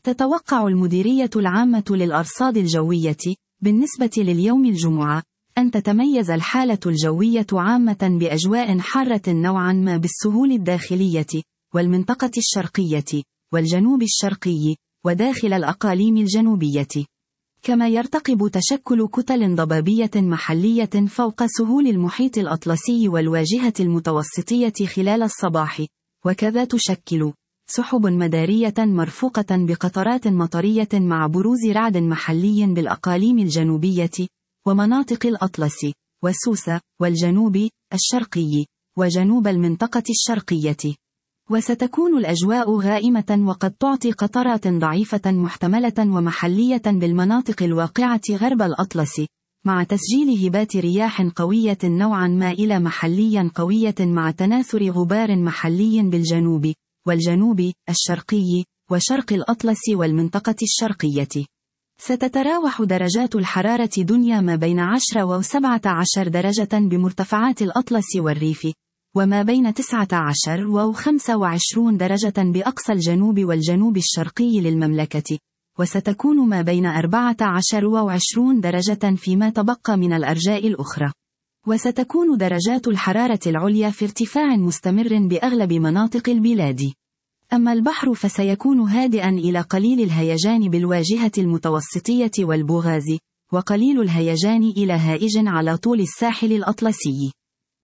تتوقع المديرية العامة للأرصاد الجوية، بالنسبة لليوم الجمعة، أن تتميز الحالة الجوية عامة بأجواء حارة نوعا ما بالسهول الداخلية، والمنطقة الشرقية، والجنوب الشرقي، وداخل الأقاليم الجنوبية. كما يرتقب تشكل كتل ضبابية محلية فوق سهول المحيط الأطلسي والواجهة المتوسطية خلال الصباح، وكذا تشكل سحب مدارية مرفوقة بقطرات مطرية مع بروز رعد محلي بالأقاليم الجنوبية، ومناطق الأطلس، وسوسة، والجنوب الشرقي، وجنوب المنطقة الشرقية. وستكون الأجواء غائمة وقد تعطي قطرات ضعيفة محتملة ومحلية بالمناطق الواقعة غرب الأطلس، مع تسجيل هبات رياح قوية نوعا ما إلى محليا قوية مع تناثر غبار محلي بالجنوب، والجنوب الشرقي، وشرق الأطلس والمنطقة الشرقية. ستتراوح درجات الحرارة دنيا ما بين 10 و17 درجة بمرتفعات الأطلس والريف، وما بين 19 و25 درجة بأقصى الجنوب والجنوب الشرقي للمملكة، وستكون ما بين 14 و20 درجة فيما تبقى من الأرجاء الأخرى. وستكون درجات الحرارة العليا في ارتفاع مستمر بأغلب مناطق البلاد. أما البحر فسيكون هادئا إلى قليل الهيجان بالواجهة المتوسطية والبوغاز، وقليل الهيجان إلى هائج على طول الساحل الأطلسي.